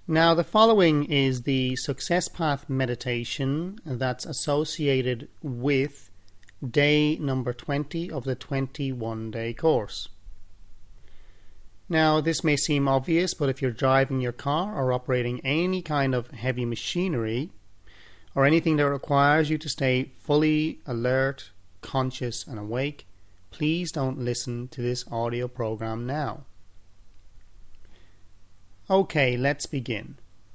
Now, the following is the Success Path meditation that's associated with day number 20 of the 21-day course. Now, this may seem obvious, but if you're driving your car or operating any kind of heavy machinery or anything that requires you to stay fully alert, conscious and awake, please don't listen to this audio program now. Okay, let's begin.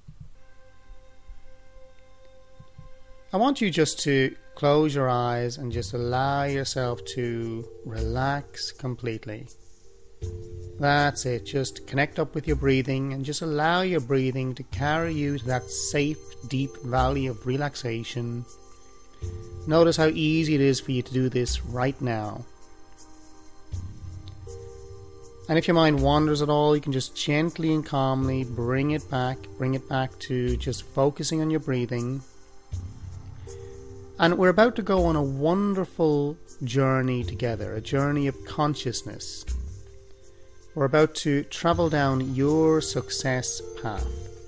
I want you just to close your eyes and just allow yourself to relax completely. That's it. Just connect up with your breathing and just allow your breathing to carry you to that safe, deep valley of relaxation. Notice how easy it is for you to do this right now. And if your mind wanders at all, you can just gently and calmly bring it back to just focusing on your breathing. And we're about to go on a wonderful journey together, a journey of consciousness. We're about to travel down your success path.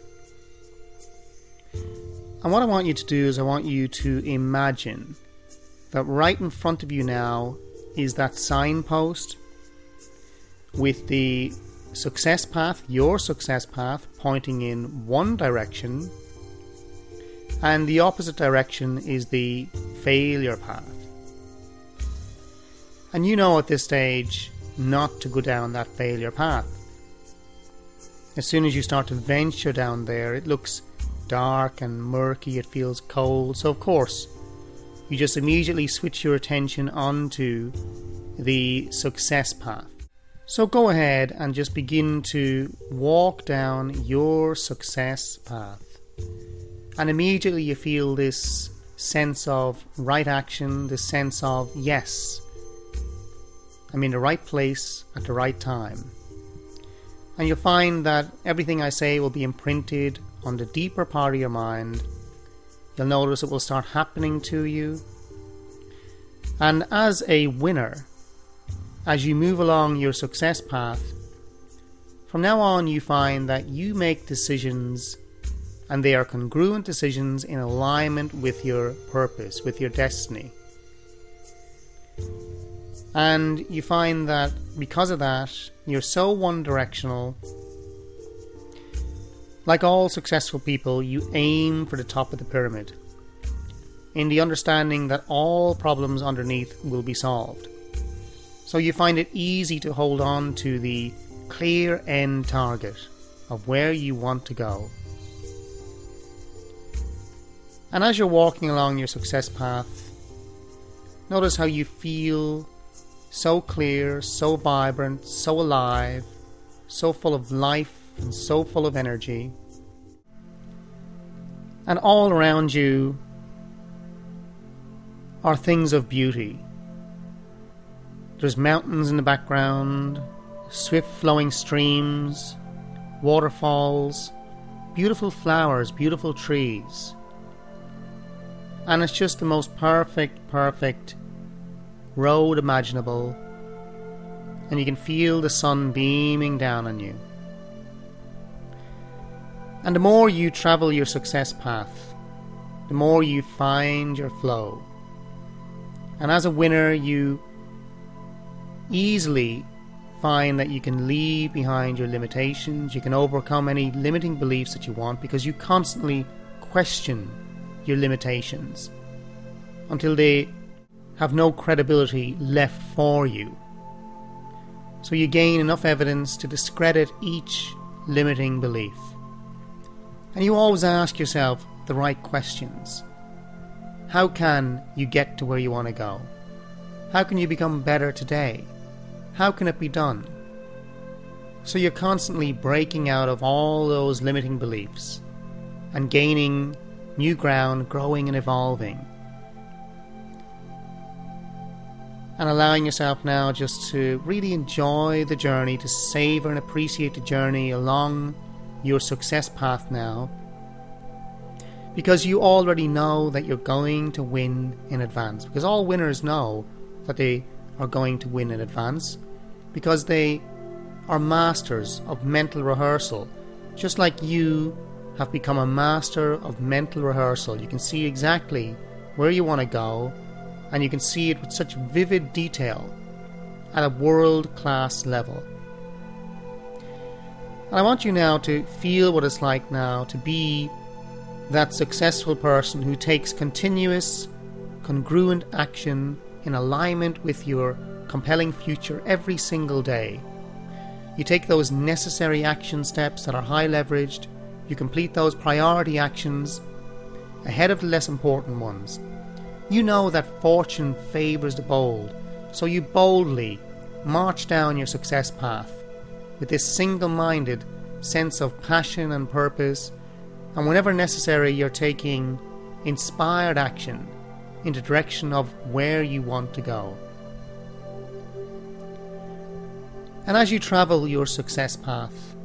And what I want you to do is I want you to imagine that right in front of you now is that signpost with the success path, your success path, pointing in one direction, and the opposite direction is the failure path. And you know at this stage not to go down that failure path. As soon as you start to venture down there, it looks dark and murky, it feels cold, so of course you just immediately switch your attention onto the success path. So go ahead and just begin to walk down your success path. And immediately you feel this sense of right action, this sense of, yes, I'm in the right place at the right time. And you'll find that everything I say will be imprinted on the deeper part of your mind. You'll notice it will start happening to you. And as a winner, as you move along your success path, from now on you find that you make decisions and they are congruent decisions in alignment with your purpose, with your destiny. And you find that because of that, you're so one-directional. Like all successful people, you aim for the top of the pyramid, in the understanding that all problems underneath will be solved. So you find it easy to hold on to the clear end target of where you want to go. And as you're walking along your success path, notice how you feel so clear, so vibrant, so alive, so full of life and so full of energy. And all around you are things of beauty. There's mountains in the background, swift flowing streams, waterfalls, beautiful flowers, beautiful trees. And it's just the most perfect road imaginable. And you can feel the sun beaming down on you. And the more you travel your success path, the more you find your flow. And as a winner, you easily find that you can leave behind your limitations, you can overcome any limiting beliefs that you want, because you constantly question your limitations until they have no credibility left for you. So you gain enough evidence to discredit each limiting belief. And you always ask yourself the right questions. How can you get to where you want to go? How can you become better today? How can it be done? So you're constantly breaking out of all those limiting beliefs and gaining new ground, growing and evolving. And allowing yourself now just to really enjoy the journey, to savor and appreciate the journey along your success path now. Because you already know that you're going to win in advance. Because all winners know that they are going to win in advance. Because they are masters of mental rehearsal. Just like you have become a master of mental rehearsal. You can see exactly where you want to go, and you can see it with such vivid detail at a world-class level. And I want you now to feel what it's like now to be that successful person who takes continuous, congruent action in alignment with your compelling future every single day. You take those necessary action steps that are high leveraged. You complete those priority actions ahead of the less important ones. You know that fortune favours the bold, so you boldly march down your success path with this single-minded sense of passion and purpose, and whenever necessary you're taking inspired action in the direction of where you want to go. And as you travel your success path,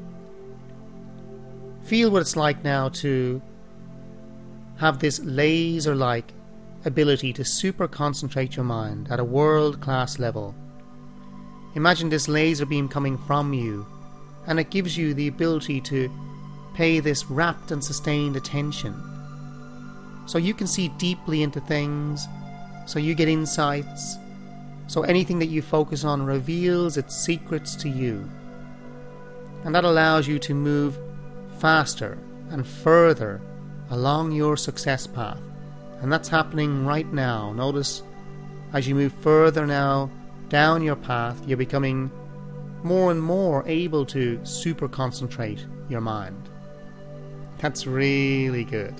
feel what it's like now to have this laser-like ability to super concentrate your mind at a world-class level. Imagine this laser beam coming from you, and it gives you the ability to pay this rapt and sustained attention. So you can see deeply into things, so you get insights, so anything that you focus on reveals its secrets to you. And that allows you to move faster and further along your success path. And that's happening right now. Notice as you move further now down your path, you're becoming more and more able to super concentrate your mind. That's really good.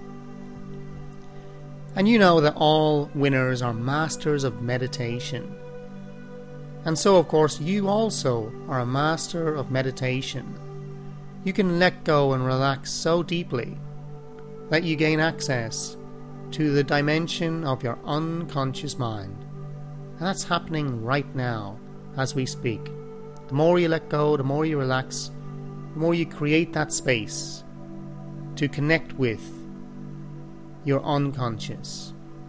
And you know that all winners are masters of meditation. And so, of course, you also are a master of meditation. You can let go and relax so deeply that you gain access to the dimension of your unconscious mind. And that's happening right now as we speak. The more you let go, the more you relax, the more you create that space to connect with your unconscious.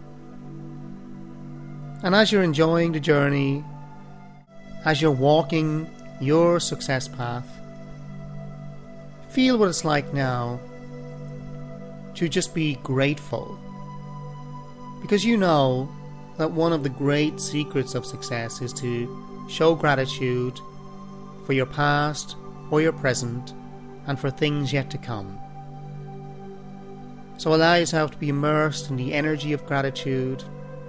And as you're enjoying the journey, as you're walking your success path, feel what it's like now to just be grateful. Because you know that one of the great secrets of success is to show gratitude for your past, for your present, and for things yet to come. So allow yourself to be immersed in the energy of gratitude.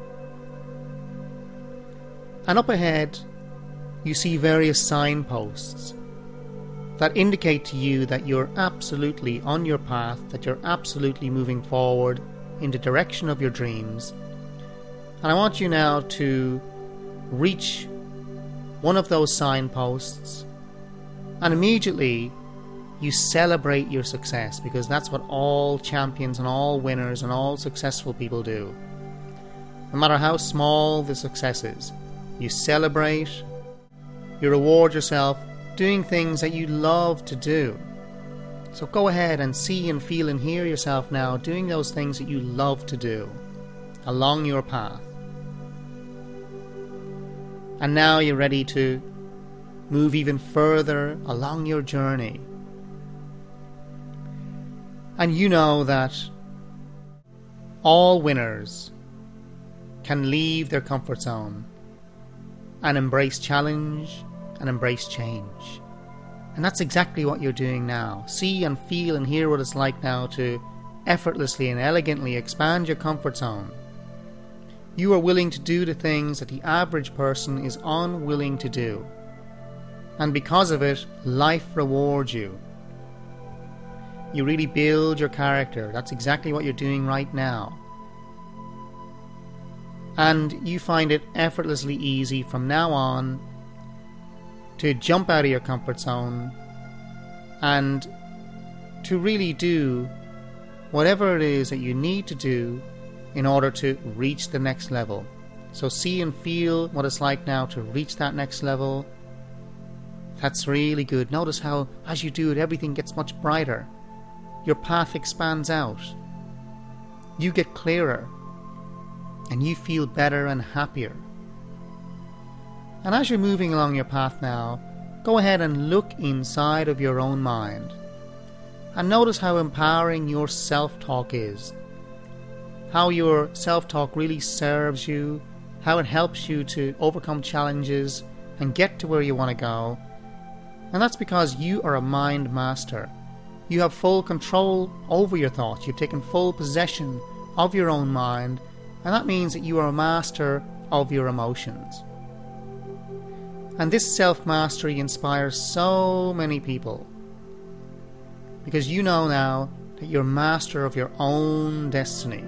And up ahead, you see various signposts that indicate to you that you're absolutely on your path, that you're absolutely moving forward in the direction of your dreams. And I want you now to reach one of those signposts, and immediately you celebrate your success, because that's what all champions and all winners and all successful people do. No matter how small the success is, you celebrate, you reward yourself doing things that you love to do. So go ahead and see and feel and hear yourself now doing those things that you love to do along your path. And now you're ready to move even further along your journey. And you know that all winners can leave their comfort zone and embrace challenge and embrace change. And that's exactly what you're doing now. See and feel and hear what it's like now to effortlessly and elegantly expand your comfort zone. You are willing to do the things that the average person is unwilling to do. And because of it, life rewards you. You really build your character. That's exactly what you're doing right now. And you find it effortlessly easy from now on to jump out of your comfort zone and to really do whatever it is that you need to do in order to reach the next level. So see and feel what it's like now to reach that next level. That's really good. Notice how as you do it, everything gets much brighter. Your path expands out. You get clearer. And you feel better and happier. And as you're moving along your path now, go ahead and look inside of your own mind. And notice how empowering your self-talk is. How your self-talk really serves you, how it helps you to overcome challenges and get to where you want to go. And that's because you are a mind master. You have full control over your thoughts. You've taken full possession of your own mind, and that means that you are a master of your emotions. And this self-mastery inspires so many people, because you know now that you're master of your own destiny.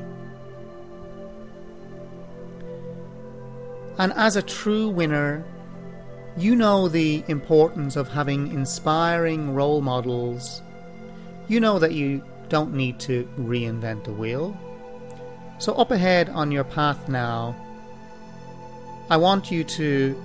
And as a true winner, you know the importance of having inspiring role models. You know that you don't need to reinvent the wheel. So up ahead on your path now, I want you to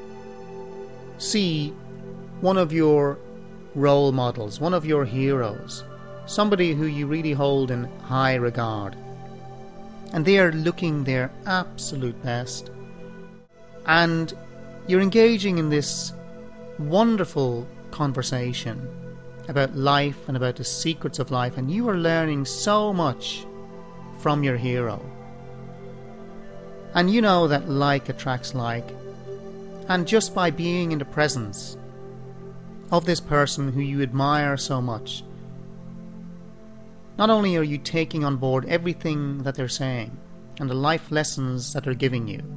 see one of your role models, one of your heroes, somebody who you really hold in high regard. And they are looking their absolute best. And you're engaging in this wonderful conversation about life and about the secrets of life, and you are learning so much from your hero. And you know that like attracts like, and just by being in the presence of this person who you admire so much, not only are you taking on board everything that they're saying and the life lessons that they're giving you,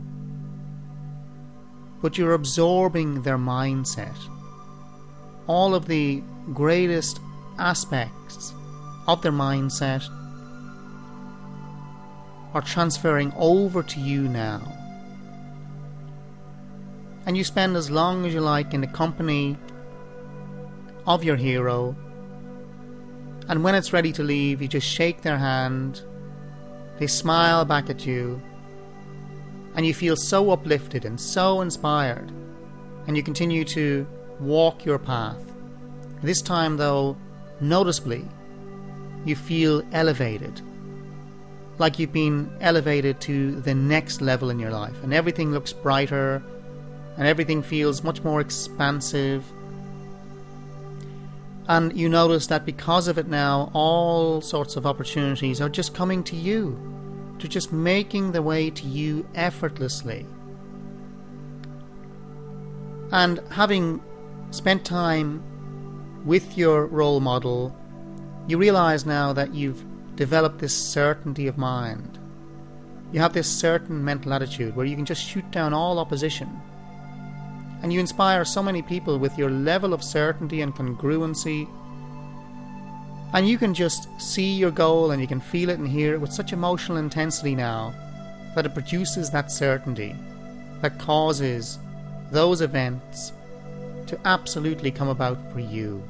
but you're absorbing their mindset. All of the greatest aspects of their mindset are transferring over to you now. And you spend as long as you like in the company of your hero, and when it's ready to leave, you just shake their hand, they smile back at you, and you feel so uplifted and so inspired, and you continue to walk your path. This time though, noticeably, you feel elevated, like you've been elevated to the next level in your life, and everything looks brighter, and everything feels much more expansive. And you notice that because of it now, all sorts of opportunities are just coming to you. They're just making their way to you effortlessly. And having spent time with your role model, you realize now that you've developed this certainty of mind. You have this certain mental attitude where you can just shoot down all opposition. And you inspire so many people with your level of certainty and congruency. And you can just see your goal and you can feel it and hear it with such emotional intensity now that it produces that certainty that causes those events to absolutely come about for you.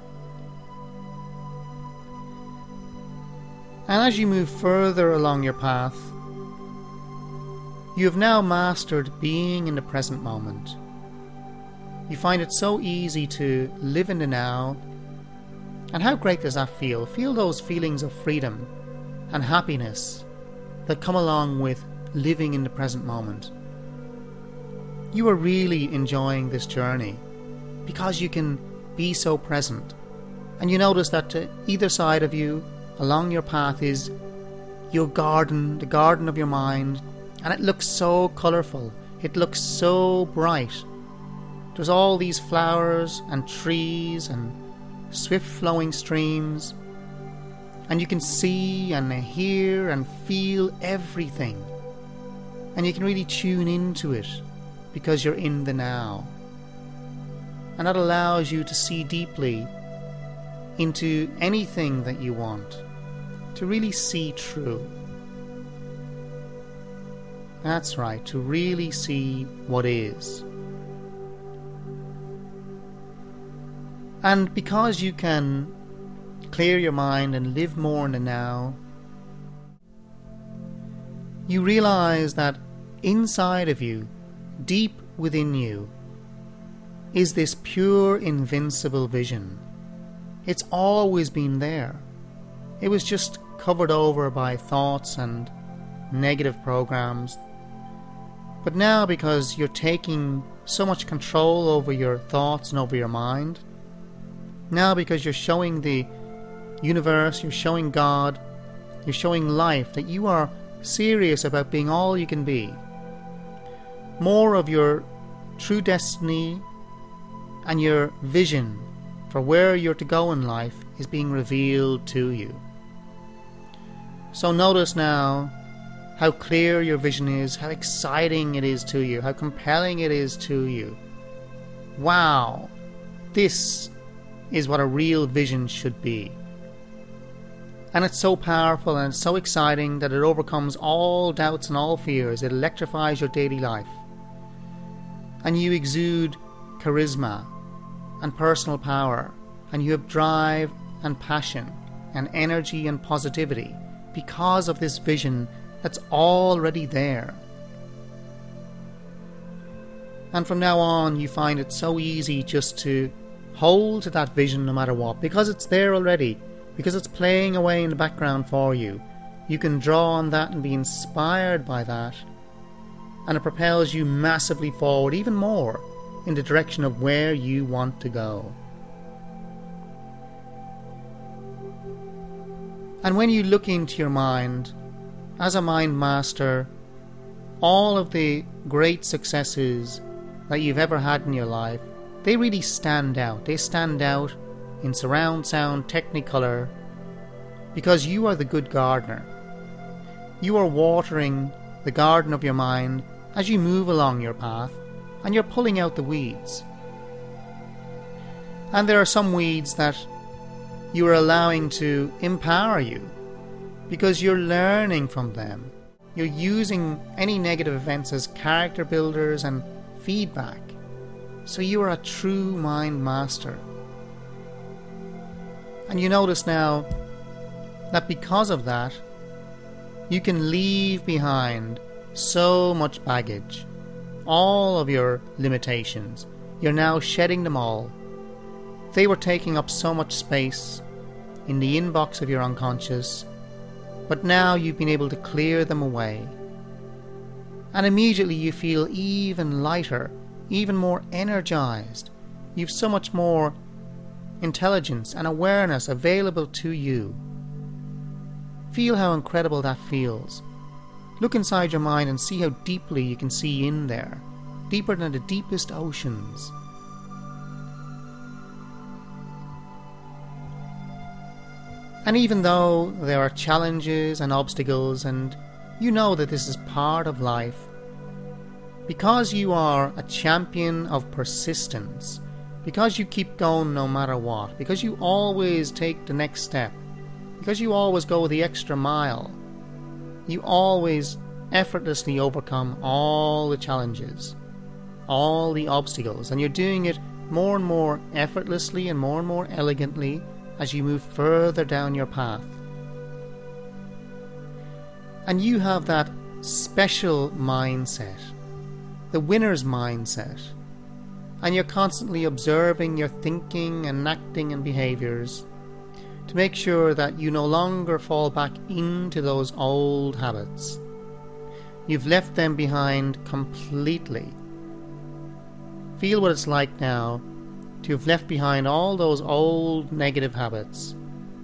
And as you move further along your path, you have now mastered being in the present moment. You find it so easy to live in the now. And how great does that feel? Feel those feelings of freedom and happiness that come along with living in the present moment. You are really enjoying this journey because you can be so present. And you notice that to either side of you, along your path, is your garden, the garden of your mind, and it looks so colourful. It looks so bright. There's all these flowers and trees and swift flowing streams, and you can see and hear and feel everything, and you can really tune into it because you're in the now. And that allows you to see deeply into anything that you want, to really see true. That's right, to really see what is. And because you can clear your mind and live more in the now, you realize that inside of you, deep within you, is this pure, invincible vision. It's always been there. It was just covered over by thoughts and negative programs. But now, because you're taking so much control over your thoughts and over your mind, now because you're showing the universe, you're showing God, you're showing life that you are serious about being all you can be. More of your true destiny and your vision for where you're to go in life is being revealed to you. So notice now how clear your vision is, how exciting it is to you, how compelling it is to you. Wow, this is what a real vision should be. And it's so powerful and it's so exciting that it overcomes all doubts and all fears. It electrifies your daily life. And you exude charisma and personal power, and you have drive and passion and energy and positivity because of this vision that's already there. And from now on you find it so easy just to hold to that vision no matter what, because it's there already, because it's playing away in the background for you. You can draw on that and be inspired by that, and it propels you massively forward, even more in the direction of where you want to go. And when you look into your mind, as a mind master, all of the great successes that you've ever had in your life, they really stand out. They stand out in surround sound technicolor because you are the good gardener. You are watering the garden of your mind as you move along your path, and you're pulling out the weeds. And there are some weeds that you are allowing to empower you because you're learning from them. You're using any negative events as character builders and feedback. So you are a true mind master. And you notice now that because of that, you can leave behind so much baggage, all of your limitations. You're now shedding them all. They were taking up so much space in the inbox of your unconscious, but now you've been able to clear them away. And immediately you feel even lighter, even more energized. You've so much more intelligence and awareness available to you. Feel how incredible that feels. Look inside your mind and see how deeply you can see in there, deeper than the deepest oceans. And even though there are challenges and obstacles, and you know that this is part of life, because you are a champion of persistence, because you keep going no matter what, because you always take the next step, because you always go the extra mile, you always effortlessly overcome all the challenges, all the obstacles, and you're doing it more and more effortlessly and more elegantly as you move further down your path. And you have that special mindset, the winner's mindset, and you're constantly observing your thinking and acting and behaviours to make sure that you no longer fall back into those old habits. You've left them behind completely. Feel what it's like now to have left behind all those old negative habits.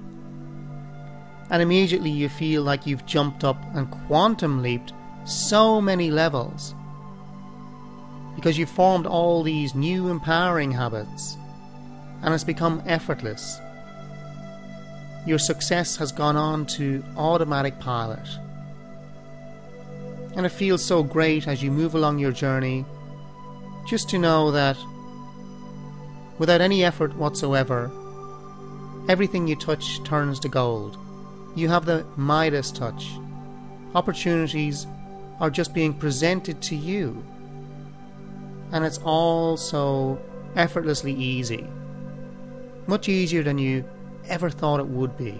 And immediately you feel like you've jumped up and quantum leaped so many levels because you've formed all these new empowering habits, and it's become effortless. Your success has gone on to automatic pilot. And it feels so great as you move along your journey just to know that without any effort whatsoever, everything you touch turns to gold. You have the Midas touch. Opportunities are just being presented to you. And it's all so effortlessly easy. Much easier than you ever thought it would be.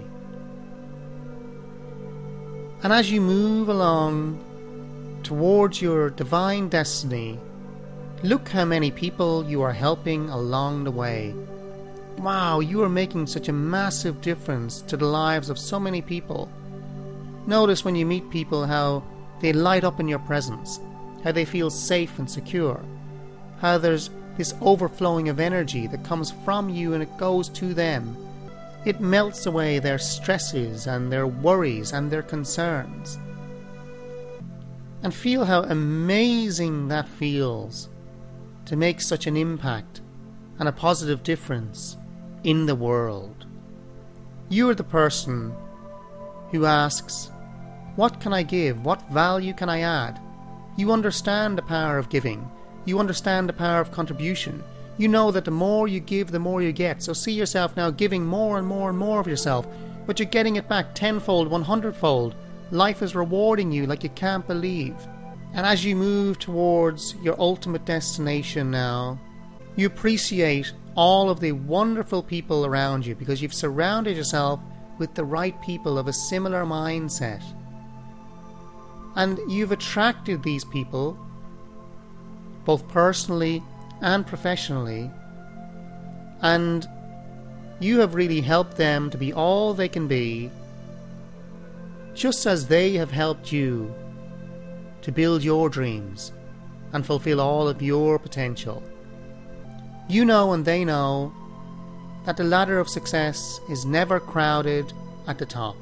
And as you move along towards your divine destiny, look how many people you are helping along the way. Wow, you are making such a massive difference to the lives of so many people. Notice when you meet people how they light up in your presence, how they feel safe and secure, how there's this overflowing of energy that comes from you and it goes to them. It melts away their stresses and their worries and their concerns. And feel how amazing that feels to make such an impact and a positive difference in the world. You are the person who asks, what can I give? What value can I add? You understand the power of giving. You understand the power of contribution. You know that the more you give, the more you get. So see yourself now giving more and more and more of yourself, but you're getting it back tenfold, 100-fold. Life is rewarding you like you can't believe. And as you move towards your ultimate destination now, you appreciate all of the wonderful people around you because you've surrounded yourself with the right people of a similar mindset. And you've attracted these people, both personally and professionally, and you have really helped them to be all they can be, just as they have helped you to build your dreams and fulfill all of your potential. You know and they know that the ladder of success is never crowded at the top.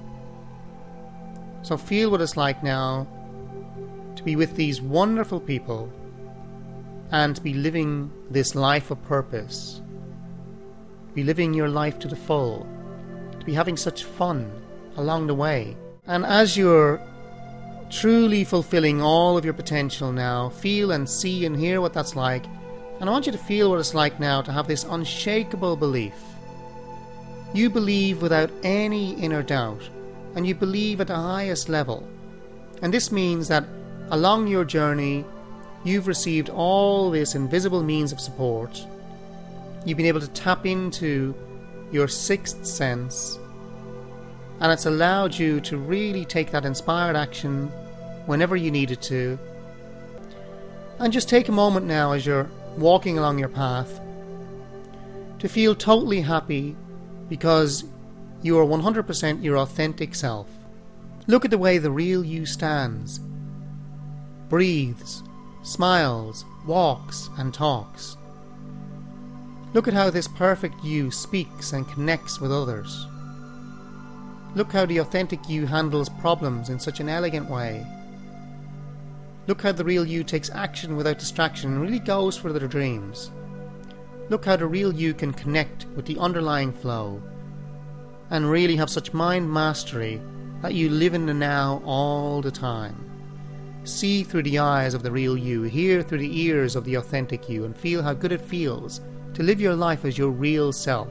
So feel what it's like now to be with these wonderful people and to be living this life of purpose, to be living your life to the full, to be having such fun along the way. And as you're truly fulfilling all of your potential now, feel and see and hear what that's like. And I want you to feel what it's like now to have this unshakable belief. You believe without any inner doubt, and you believe at the highest level. And this means that along your journey, you've received all this invisible means of support. You've been able to tap into your sixth sense, and it's allowed you to really take that inspired action whenever you needed to. And just take a moment now as you're walking along your path to feel totally happy because you are 100% your authentic self. Look at the way the real you stands, breathes, smiles, walks and talks. Look at how this perfect you speaks and connects with others. Look how the authentic you handles problems in such an elegant way. Look how the real you takes action without distraction and really goes for their dreams. Look how the real you can connect with the underlying flow and really have such mind mastery that you live in the now all the time. See through the eyes of the real you, hear through the ears of the authentic you, and feel how good it feels to live your life as your real self.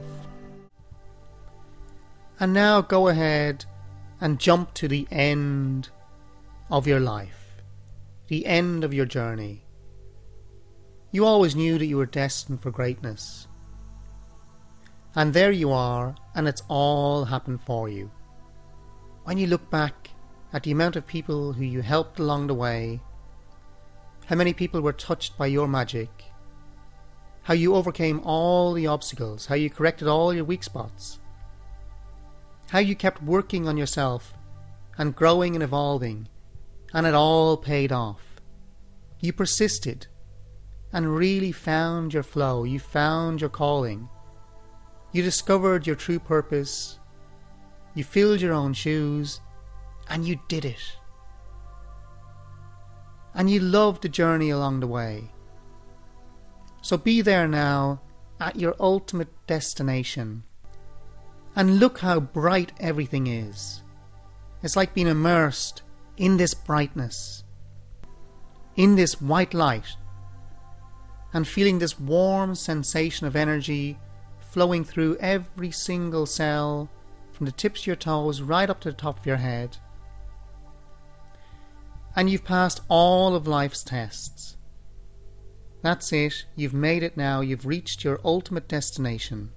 And now go ahead and jump to the end of your life, the end of your journey. You always knew that you were destined for greatness. And there you are, and it's all happened for you. When you look back at the amount of people who you helped along the way, how many people were touched by your magic, how you overcame all the obstacles, how you corrected all your weak spots, how you kept working on yourself and growing and evolving, and it all paid off. You persisted and really found your flow. You found your calling. You discovered your true purpose. You filled your own shoes, and you did it. And you loved the journey along the way. So be there now at your ultimate destination. And look how bright everything is. It's like being immersed in this brightness, in this white light, and feeling this warm sensation of energy flowing through every single cell, from the tips of your toes right up to the top of your head. And you've passed all of life's tests. That's it, you've made it now, you've reached your ultimate destination.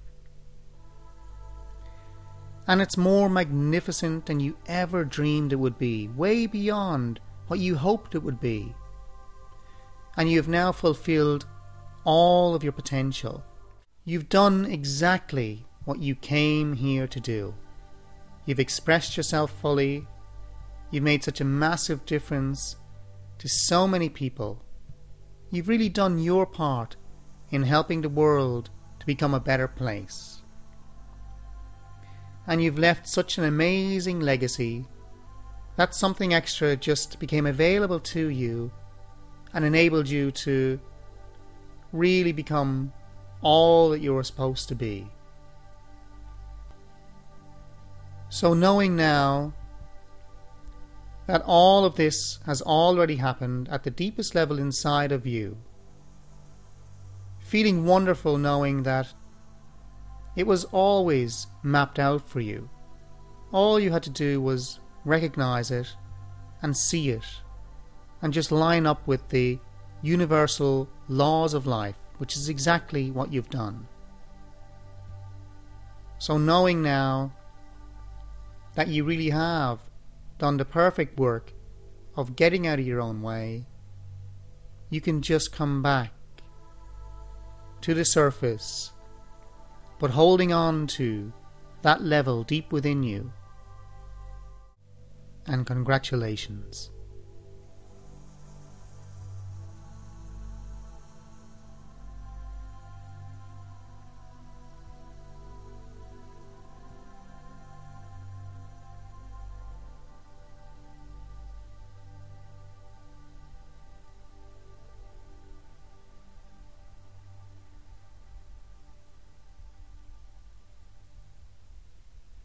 And it's more magnificent than you ever dreamed it would be, way beyond what you hoped it would be. And you have now fulfilled all of your potential. You've done exactly what you came here to do. You've expressed yourself fully. You've made such a massive difference to so many people. You've really done your part in helping the world to become a better place. and you've left such an amazing legacy that something extra just became available to you and enabled you to really become all that you were supposed to be. So knowing now that all of this has already happened at the deepest level inside of you, feeling wonderful knowing that it was always mapped out for you. All you had to do was recognize it and see it and just line up with the universal laws of life, which is exactly what you've done. So knowing now that you really have done the perfect work of getting out of your own way, you can just come back to the surface, but holding on to that level deep within you. And congratulations.